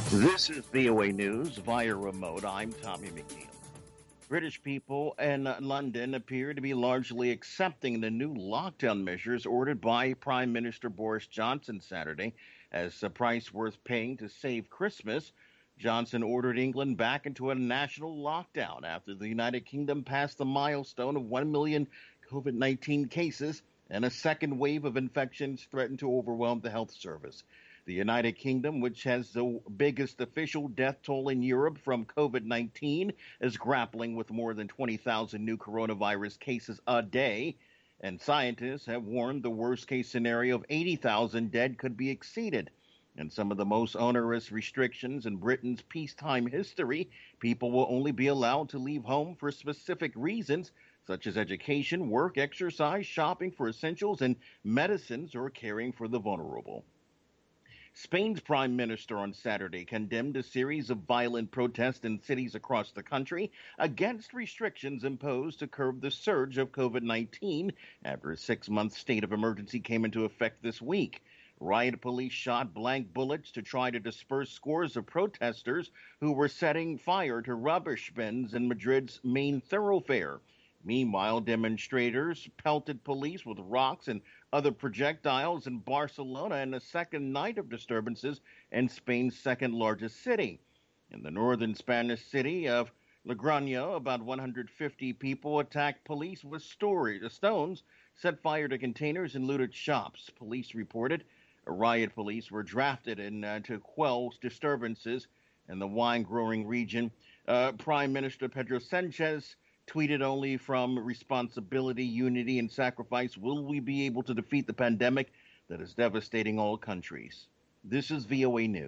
This is VOA News via remote. I'm Tommy McNeil. British people in London appear to be largely accepting the new lockdown measures ordered by Prime Minister Boris Johnson Saturday as a price worth paying to save Christmas. Johnson ordered England back into a national lockdown after the United Kingdom passed the milestone of 1 million COVID 19 cases and a second wave of infections threatened to overwhelm the health service. The United Kingdom, which has the biggest official death toll in Europe from COVID 19, is grappling with more than 20,000 new coronavirus cases a day. And scientists have warned the worst case scenario of 80,000 dead could be exceeded. And some of the most onerous restrictions in Britain's peacetime history, people will only be allowed to leave home for specific reasons, such as education, work, exercise, shopping for essentials, and medicines, or caring for the vulnerable. Spain's prime minister on Saturday condemned a series of violent protests in cities across the country against restrictions imposed to curb the surge of COVID 19 after a 6 month state of emergency came into effect this week. Riot police shot blank bullets to try to disperse scores of protesters who were setting fire to rubbish bins in Madrid's main thoroughfare. Meanwhile, demonstrators pelted police with rocks and other projectiles in Barcelona in the second night of disturbances in Spain's second largest city. In the northern Spanish city of Logroño, about 150 people attacked police with stones, set fire to containers, and looted shops. Police reported riot police were drafted in to quell disturbances in the wine growing region. Prime Minister Pedro Sanchez tweeted only from responsibility, unity, and sacrifice will we be able to defeat the pandemic that is devastating all countries. This is VOA News.